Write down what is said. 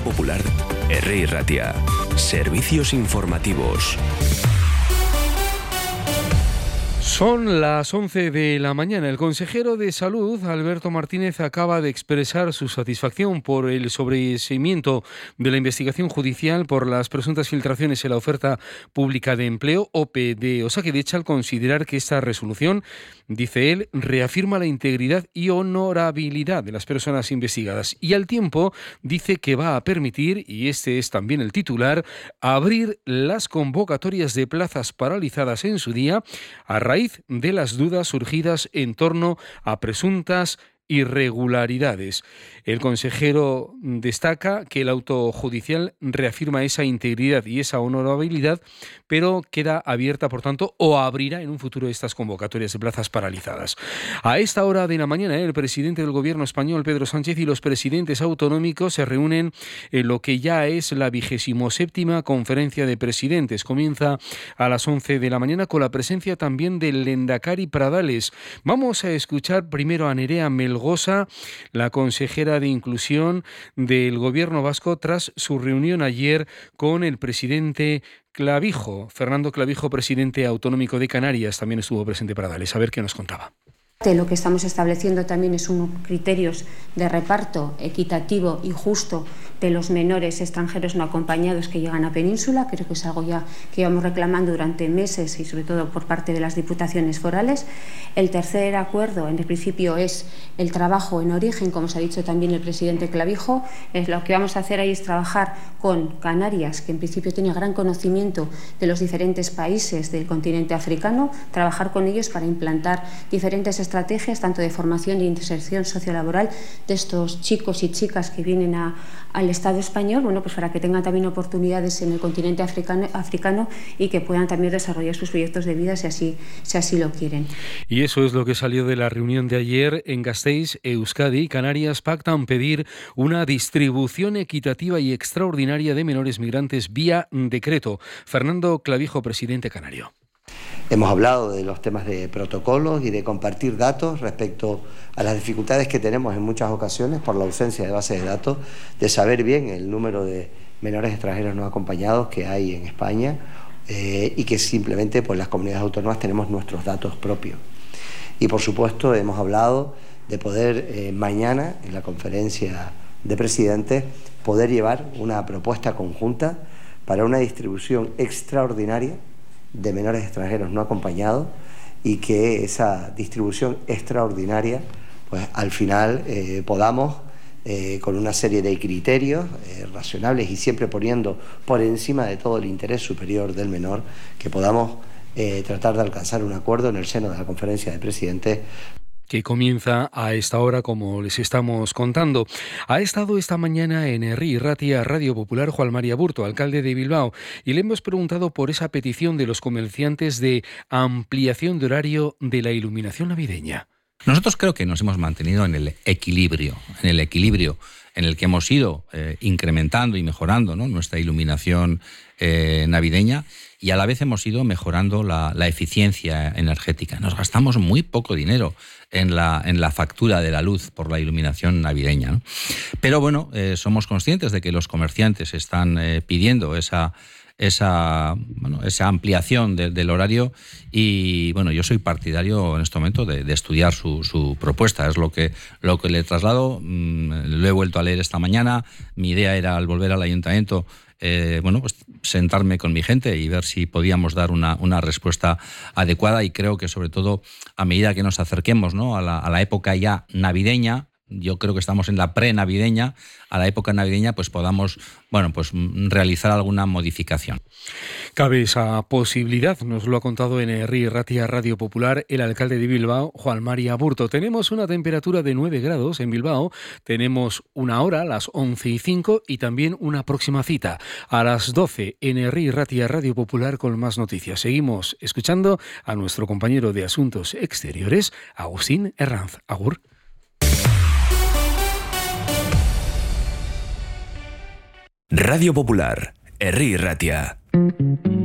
Popular, Herri Ratia. Servicios informativos. Son las 11 de la mañana. El consejero de Salud, Alberto Martínez, acaba de expresar su satisfacción por el sobreseimiento de la investigación judicial por las presuntas filtraciones en la oferta pública de empleo, OPE de Osakidetza, al considerar que esta resolución, dice él, reafirma la integridad y honorabilidad de las personas investigadas. Y al tiempo dice que va a permitir, y este es también el titular, abrir las convocatorias de plazas paralizadas en su día a raíz de las dudas surgidas en torno a presuntas irregularidades. El consejero destaca que el auto judicial reafirma esa integridad y esa honorabilidad, pero queda abierta, por tanto, o abrirá en un futuro estas convocatorias de plazas paralizadas. A esta hora de la mañana, el presidente del gobierno español, Pedro Sánchez, y los presidentes autonómicos se reúnen en lo que ya es la 27ª conferencia de presidentes. Comienza a las 11 de la mañana con la presencia también del Lehendakari Pradales. Vamos a escuchar primero a Nerea Melgosa, la consejera de Inclusión del Gobierno vasco, tras su reunión ayer con el presidente Clavijo. Fernando Clavijo, presidente autonómico de Canarias, también estuvo presente para darles a ver qué nos contaba. Lo que estamos estableciendo también es unos criterios de reparto equitativo y justo de los menores extranjeros no acompañados que llegan a Península. Creo que es algo ya que llevamos reclamando durante meses y sobre todo por parte de las diputaciones forales. El tercer acuerdo, en el principio, es el trabajo en origen, como se ha dicho también el presidente Clavijo. Lo que vamos a hacer ahí es trabajar con Canarias, que en principio tiene gran conocimiento de los diferentes países del continente africano, trabajar con ellos para implantar diferentes estrategias tanto de formación e inserción sociolaboral de estos chicos y chicas que vienen al Estado español, pues para que tengan también oportunidades en el continente africano y que puedan también desarrollar sus proyectos de vida si así lo quieren. Y eso es lo que salió de la reunión de ayer en Gasteiz. Euskadi y Canarias pactan pedir una distribución equitativa y extraordinaria de menores migrantes vía decreto. Fernando Clavijo, presidente canario. Hemos hablado de los temas de protocolos y de compartir datos respecto a las dificultades que tenemos en muchas ocasiones por la ausencia de bases de datos, de saber bien el número de menores extranjeros no acompañados que hay en España y que simplemente pues las comunidades autónomas tenemos nuestros datos propios. Y por supuesto hemos hablado de poder mañana en la conferencia de presidentes poder llevar una propuesta conjunta para una distribución extraordinaria de menores extranjeros no acompañados y que esa distribución extraordinaria pues al final podamos con una serie de criterios razonables y siempre poniendo por encima de todo el interés superior del menor, que podamos tratar de alcanzar un acuerdo en el seno de la conferencia de presidentes, que comienza a esta hora, como les estamos contando. Ha estado esta mañana en Herri Ratia Radio Popular Juan Mari Aburto, alcalde de Bilbao, y le hemos preguntado por esa petición de los comerciantes de ampliación de horario de la iluminación navideña. Nosotros creo que nos hemos mantenido en el equilibrio en el que hemos ido incrementando y mejorando, ¿no?, nuestra iluminación navideña, y a la vez hemos ido mejorando la eficiencia energética. Nos gastamos muy poco dinero en la factura de la luz por la iluminación navideña, ¿no? Pero bueno, somos conscientes de que los comerciantes están pidiendo esa ampliación del horario, y bueno, yo soy partidario en este momento de estudiar su propuesta. Es lo que le traslado. Lo he vuelto a leer esta mañana. Mi idea era, al volver al ayuntamiento, pues sentarme con mi gente y ver si podíamos dar una respuesta adecuada, y creo que sobre todo a medida que nos acerquemos, ¿no?, a la época ya navideña, yo creo que estamos en la pre-navideña, a la época navideña pues podamos realizar alguna modificación. Cabe esa posibilidad, nos lo ha contado en Herri Ratia Radio Popular el alcalde de Bilbao, Juan Mari Aburto. Tenemos una temperatura de 9 grados en Bilbao, tenemos una hora, las 11:05, y también una próxima cita a las 12 en Herri Ratia Radio Popular con más noticias. Seguimos escuchando a nuestro compañero de Asuntos Exteriores, Agustín Herranz. Agur. Radio Popular, Herri Ratia.